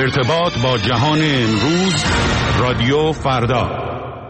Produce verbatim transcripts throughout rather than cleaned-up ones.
ارتباط با جهان امروز، رادیو فردا.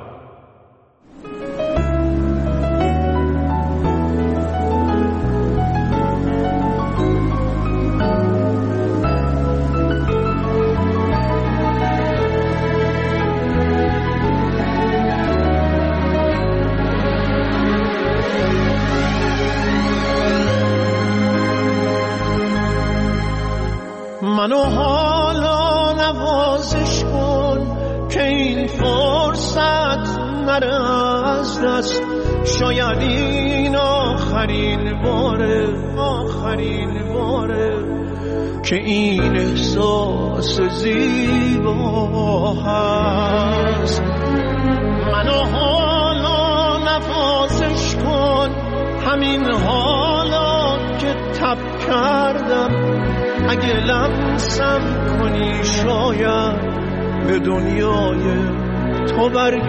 منو حالا نوازش کن که این فرصت نره از دست، شاید این آخرین باره آخرین باره که این احساس زیبا هست. منو حالا نوازش کن، همین حالا که تب کردم، اگه لمسم کنی شاید به دنیای تو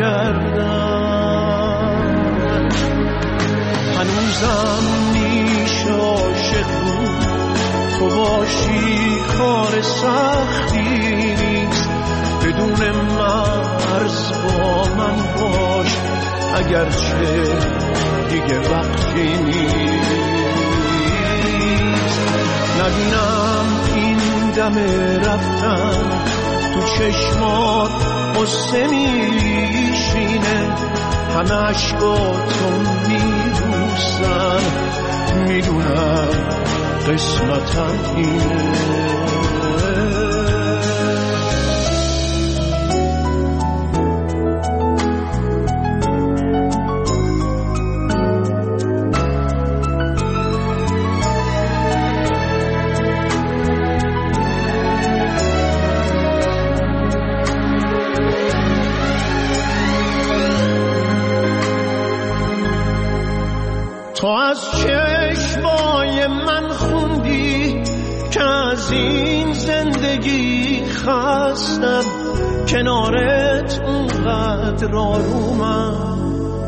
برگردم. هنوزم میشه عاشق بود، تو باشی کار سختی نیست، بدون مرز با من باش اگرچه دیگه وقتی نیست. نبینم این دم رفتن تو چشمات قصه میشینه، همه عشقاتو میبوسن، میدونم قسمتم اینه. تو از چشمای من خوندی که از این زندگی خستم، کنارت اونقدر آرومم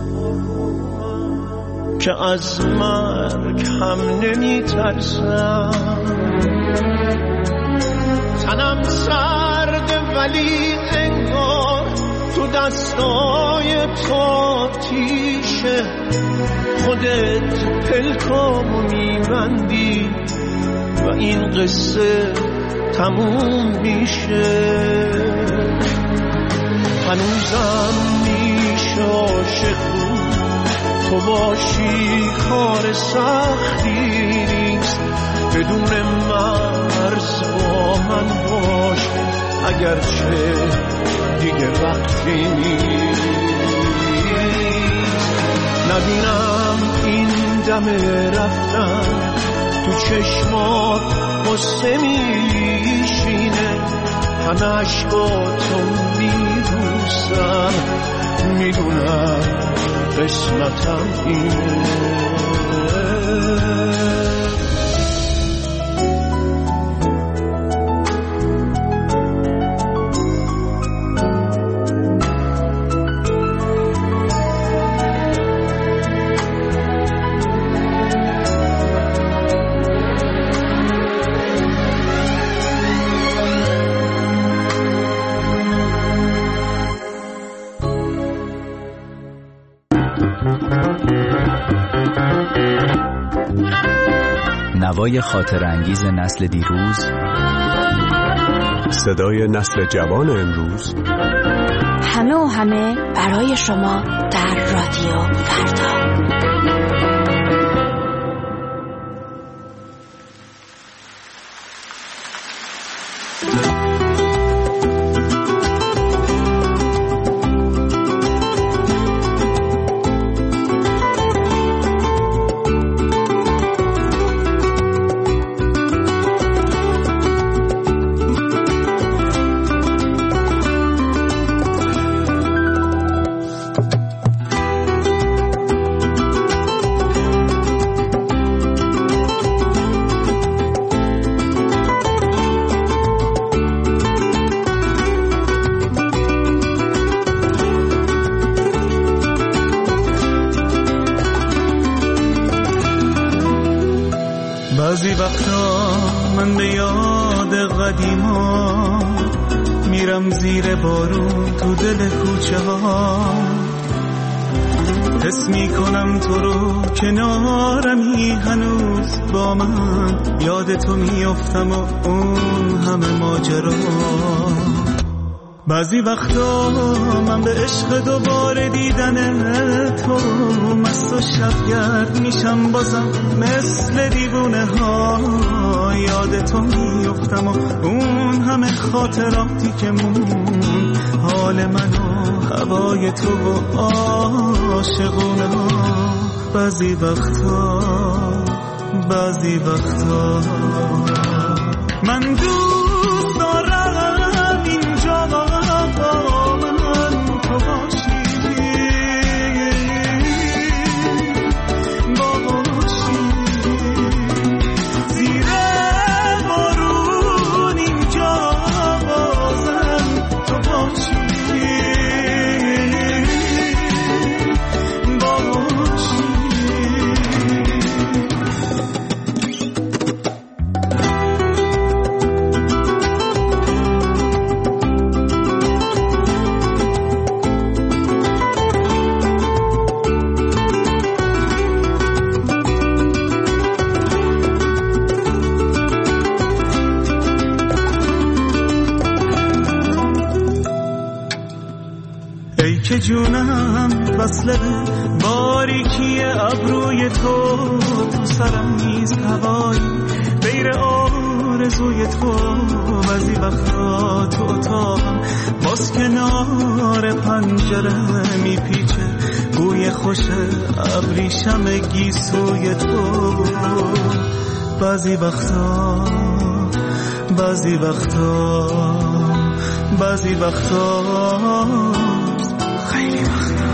که از مرگ هم نمی ترسم. تنم سرده ولی انگار تو دستای تو تیشه، خودت پلکامو میبندی و این قصه تموم میشه. هنوزم میشه عاشق بود، تو باشی کار سختی نیست، بدون مرز با من باش اگرچه دیگه وقتی نیست. نبینم این دم رفتن تو چشمات قصه میشینه، همه عشقاتو میبوسم، میدونم قسمتم اینه. نوای خاطر انگیز نسل دیروز، صدای نسل جوان امروز، همه و همه برای شما در رادیو فردا. بعضی وقتا من به یاد قدیما میرم زیر بارون تو دل کوچه ها، حس میکنم تو رو کنارمی هنوز با من، یاد تو میافتم و اون همه ماجرا. بعضی وقتا من به عشق دوباره دیدن تو مست و شبگرد میشم بازم مثل دیوونه ها، یاد تو میافتم و اون همه خاطراتی که مون، حال من و هوای تو و عاشقونه ها. بعضی وقتا بعضی وقتا من دوست دارم اینجا با من تو باشی، باشی زیر بارون اینجا بازم تو باشی، باشی. که جونم وصله باریکی ابروی تو، تو سرم نیست هوایی غیر آرزوی تو. بعضی وقتا تو اتاقم باز کنار پنجره میپیچه بوی خوش ابریشم گیسوی تو. بعضی وقتا بعضی وقتا بعضی وقتا خیلی وقتا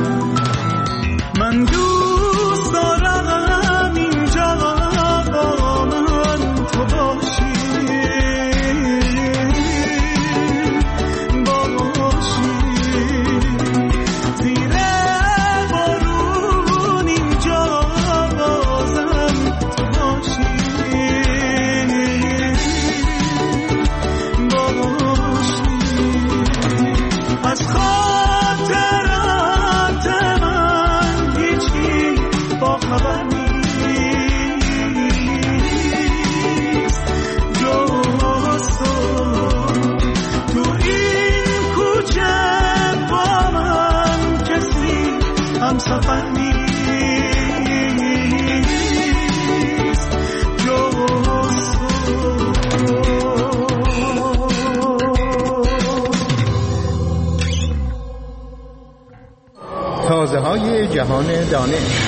من دوست دارم اینجا با من تو باشی، باشی زیر بارون اینجا بازم تو باشی، باشی از خاطرات من هیچی با خبر نیست جز تو. تو این کوچه با من کسی همسفر نیست جز تازه های جهان دانش.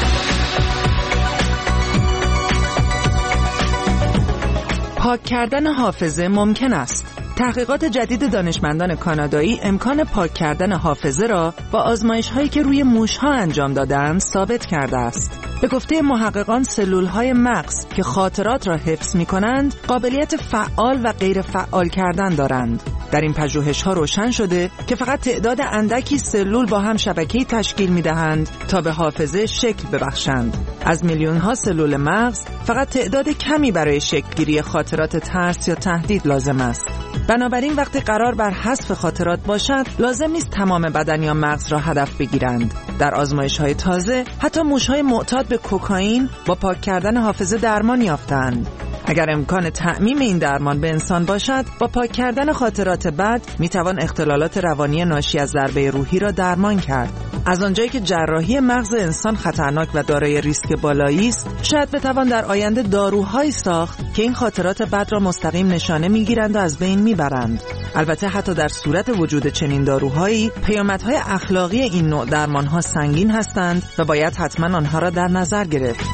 پاک کردن حافظه ممکن است. تحقیقات جدید دانشمندان کانادایی امکان پاک کردن حافظه را با آزمایش‌هایی که روی موش‌ها انجام دادند ثابت کرده است. به گفته محققان سلول‌های مغز که خاطرات را حفظ می‌کنند قابلیت فعال و غیر فعال کردن دارند. در این پژوهش‌ها روشن شده که فقط تعداد اندکی سلول با هم شبکه‌ای تشکیل می‌دهند تا به حافظه شکل ببخشند. از میلیون‌ها سلول مغز فقط تعداد کمی برای شکل‌گیری خاطرات ترس یا تهدید لازم است. بنابراین وقتی قرار بر حذف خاطرات باشد لازم نیست تمام بدن یا مغز را هدف بگیرند. در آزمایش‌های تازه حتی موش‌های معتاد به کوکائین با پاک کردن حافظه درمان یافتند. اگر امکان تعمیم این درمان به انسان باشد، با پاک کردن خاطرات بد میتوان اختلالات روانی ناشی از ضربه روحی را درمان کرد. از آنجایی که جراحی مغز انسان خطرناک و دارای ریسک بالایی است، شاید بتوان در آینده داروهایی ساخت که این خاطرات بد را مستقیم نشانه میگیرند و از بین میبرند. البته حتی در صورت وجود چنین داروهایی، پیامدهای اخلاقی این نوع درمانها سنگین هستند و باید حتما آنها را در نظر گرفت.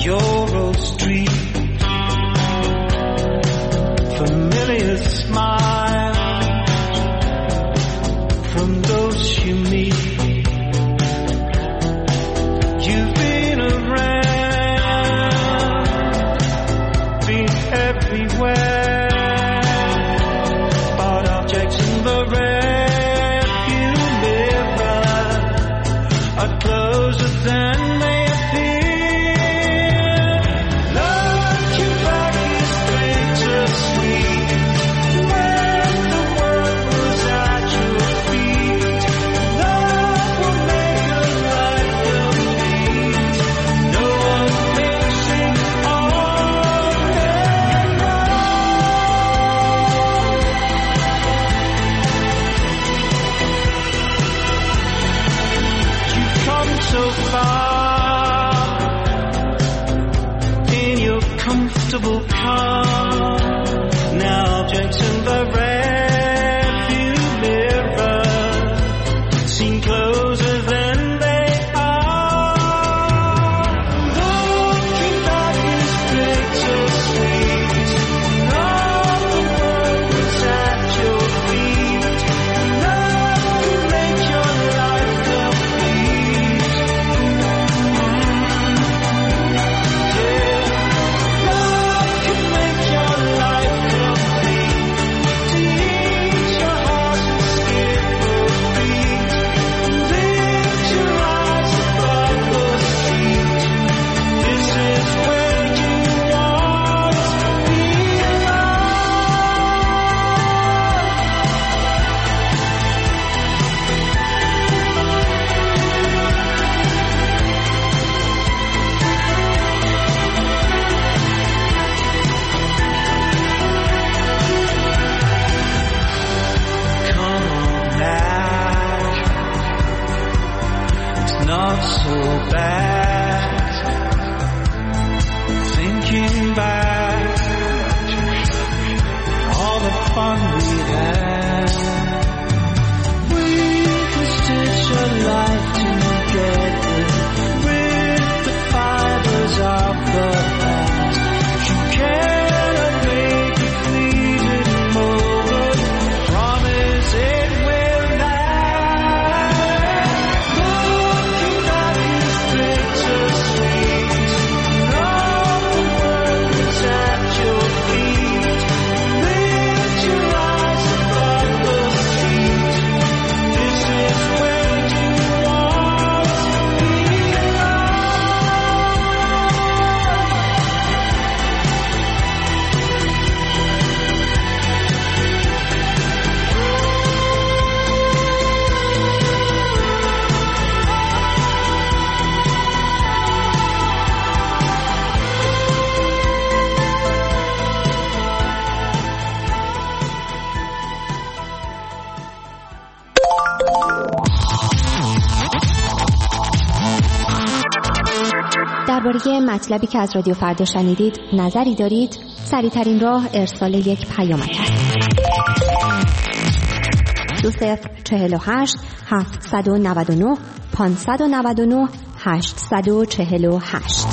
your old street. Familiar smiles from those you meet. You've been around, been everywhere, bought objects in the rearview mirror are closer than they appear. Looking back is bittersweet, when the world was at your feet. Love will make a life complete. No one mixing on and on. You've come so far in your comfortable car. Now objects in the rearview mirror seem closer than they are. Looking back is bittersweet. All the world was at your feet. Love can make your life complete. Yeah. Love can make your life complete. Teach your heart to skip a beat. Lift your eyes above the street. This is where you want to belong. Come on now, it's not so bad. Thinking back, all the fun we had. We can stitch a life together with the fibers of the past. You cannot make a fleeting moment. Promise it will last. Looking back is bittersweet. All the world is at your feet. Lift your eyes above the street. This is where you want to belong. درباره مطلبی که از رادیو فردا شنیدید نظری دارید؟ سریع‌ترین راه ارسال یک پیامک است. دو صفر چهل و هشت هفتصد و نود و نه پانصد و نود و نه هشتصد و چهل و هشت.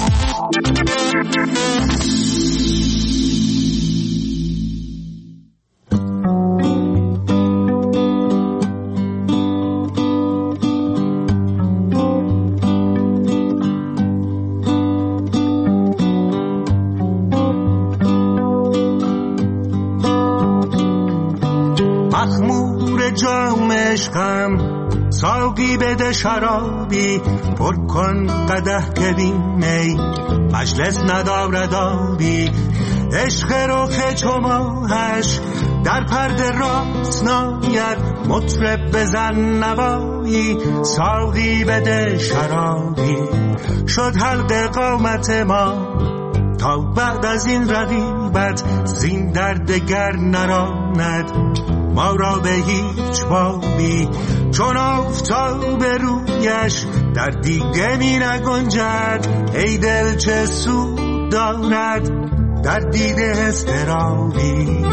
مخمور جام عشقم ساقی بده شرابی پر کن قدح کریم می مجلس ندارد آبی عشق رخ چو ماهش در پرده راست ناید مطرب بزن نوایی ساقی بده شرابی شد حلق قامت ما تا بعد از این رقیبت زین دردگر نراند ما را به هیچ بابی چون آفتاب رویش در دیگه می نگنجد ای دل چه سود دارد در دیده اضطرابی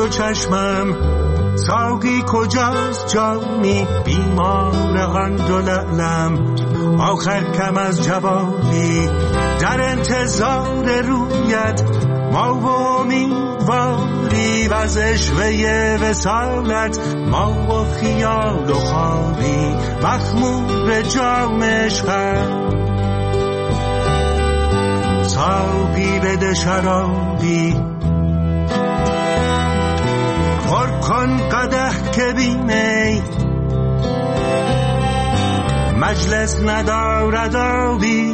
دو چشمم، ساقی کجاست جامی بیمار آن دو لعلم. آخر کم از جوابی در انتظار رویت، ما و امیدواری و از عشوه وصالت، ما و خیال و خوابی مخمور جام عشقم. ساقی بده شرابی، پر کن قدح که بیمی، مجلس ندارد آبی.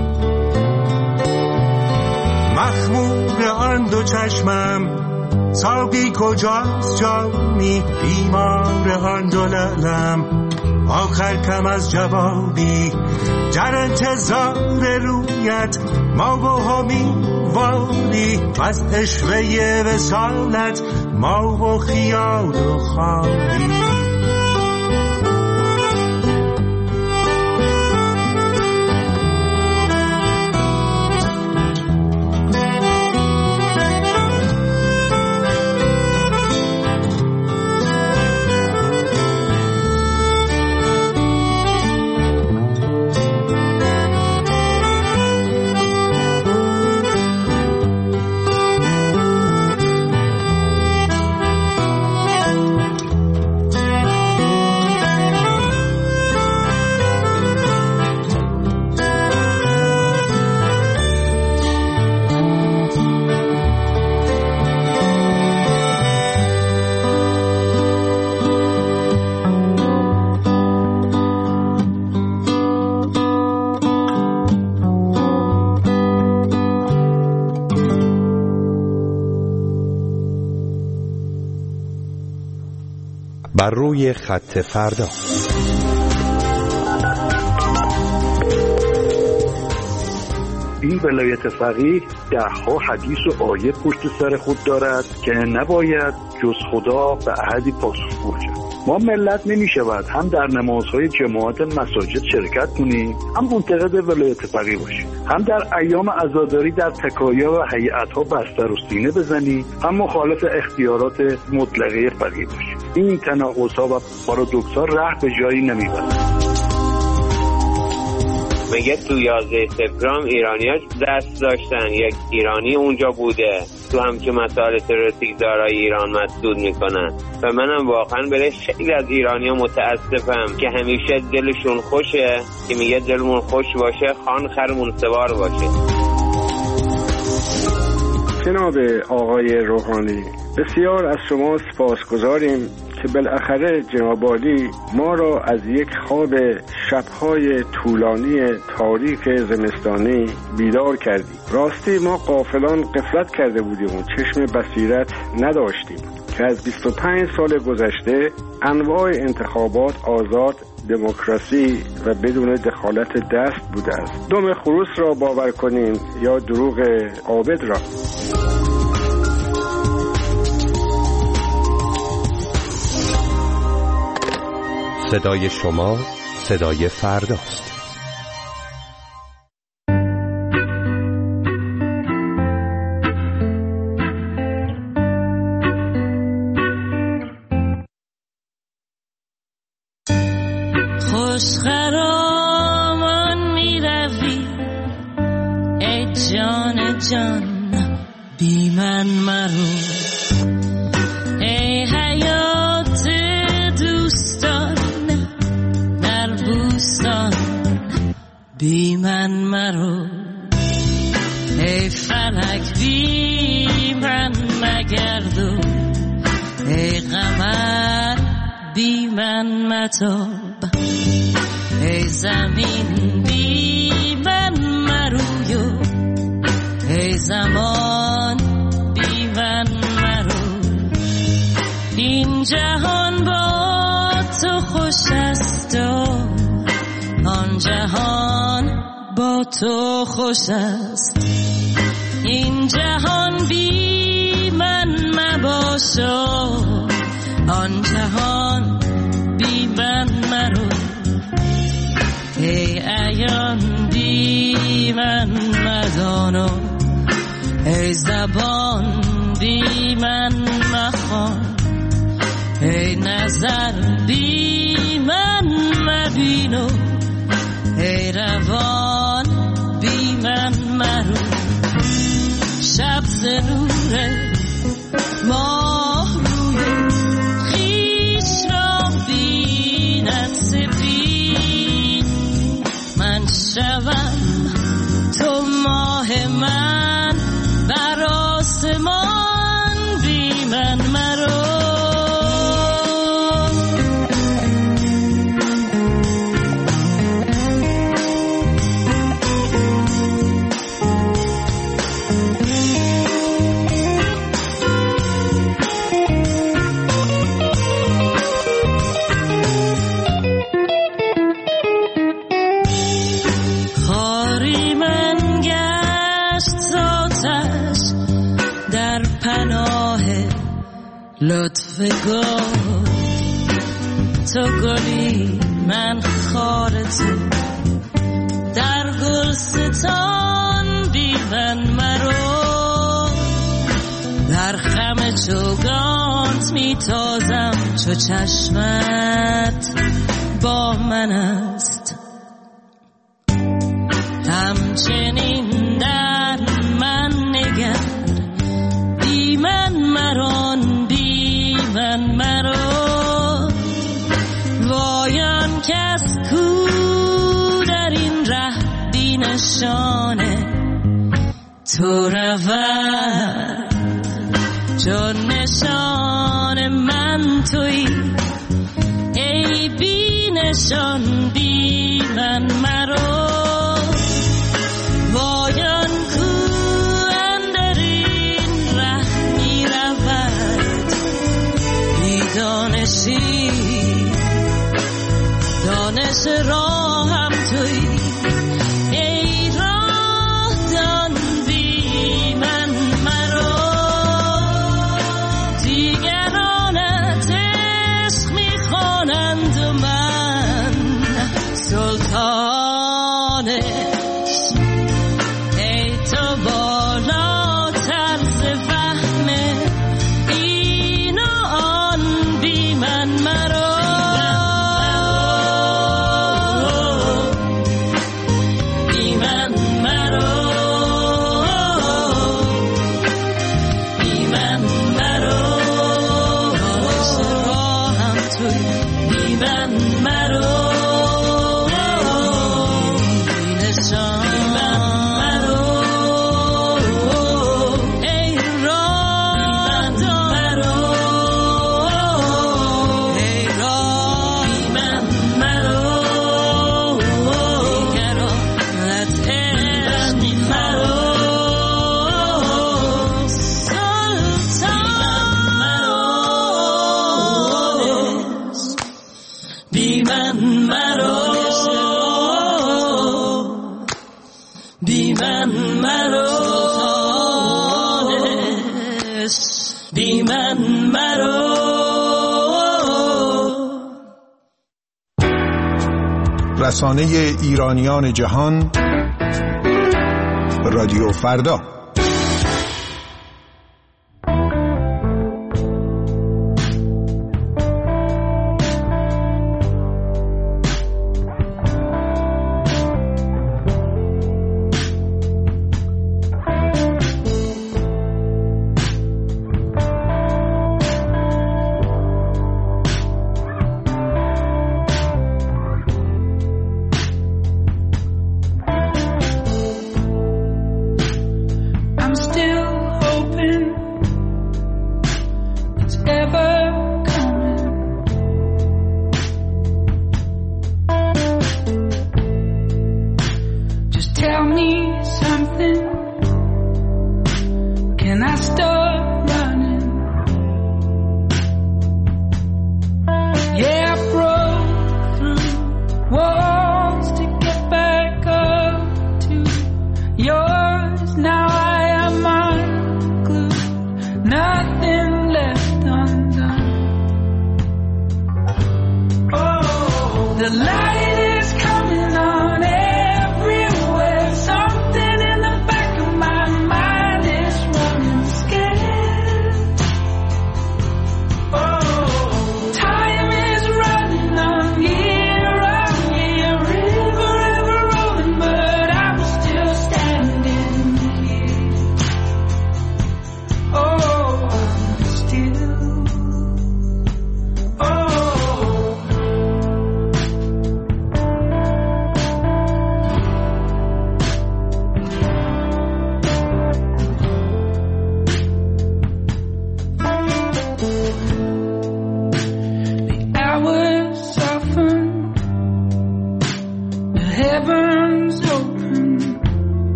مخمور آن دو چشمم، ساقی کجاست جامی بیمار آن دو لعلم. آخر کم از جوابی در انتظار رویت، ما و امیدواری و از عشوه وصالت، ما و خیال و خوابی. بر روی خط فردا. این ولایت فقیه ده‌ها حدیث و آیه پشت سر خود دارد که نباید جز خدا به احدی پاسخگو باشد. ما ملت نمی شود هم در نمازهای جماعت مساجد شرکت کنیم، هم منتقد ولایت فقیه باشیم، هم در ایام عزاداری در تکایا و هیئت‌ها بستر و سینه بزنیم، هم مخالف اختیارات مطلقه فقیه باشیم. این تناقض‌ها و پارادوکس‌ها ره به جایی نمیبرد. میگه تو یازده سپتامبر ایرانی‌ها دست داشتن، یک ایرانی اونجا بوده تو همچون مسائل تروریستیک دارای ایران مسدود میکنن و منم واقعا برای خیلی از ایرانی‌ها متاسفم که همیشه دلشون خوشه که میگه دلمون خوش باشه خان خرمون سوار باشه. جناب آقای روحانی، بسیار از شما سپاسگزاریم که بالاخره جناب عالی ما را از یک خواب شب‌های طولانی تاریک زمستانی بیدار کردید. راستی ما غافلان غفلت کرده بودیم و چشم بصیرت نداشتیم که از بیست و پنج سال گذشته انواع انتخابات آزاد، دموکراسی و بدون دخالت دست بوده است. دم خروس را باور کنیم یا دروغ عابد را. صدای شما صدای فرداست. خوش خرامان می روی ای جان جان بی من مرو، ای حیات دوستان در بوستان بی من مرو، ای فلک بی من مگردو، ای قمر بی من متاب، ای زمین بی من مرویو، ای زمان بی من مرو. این جهان با تو خوش است و آن جهان با تو خوش است. این جهان بی من مباش و آن جهان بی من مرو، ای عیان بی من مدان و ای زبان بی من مخ مخوان، ای نظر بی من مبین و ای روان بی من مرو. شب ز نور ماه روی خویش را بیند سپید، من شوم تو ماه من بر آسمان بی من مرو. لطف گل تو گلی من خار تو، در گلستان بی من مرو. در خم چوگانت می تازم چو چشمت با من است، همچنین در من نگر بی من مران بی من مرو. وایان کس کو در این ره بی نشانه تو رود، چون نشان من تویی ای بی نشان بی من مرو. وایان کو اندر این ره می رود بی دانشی، دانش راه هم تویی ای راه دان بی من مرو. دیگرانت عشق می خوانند و من سلطان عشق، ای تو بالاتر ز فهم این و آن بی من مرو. رسانه ایرانیان جهان رادیو فردا.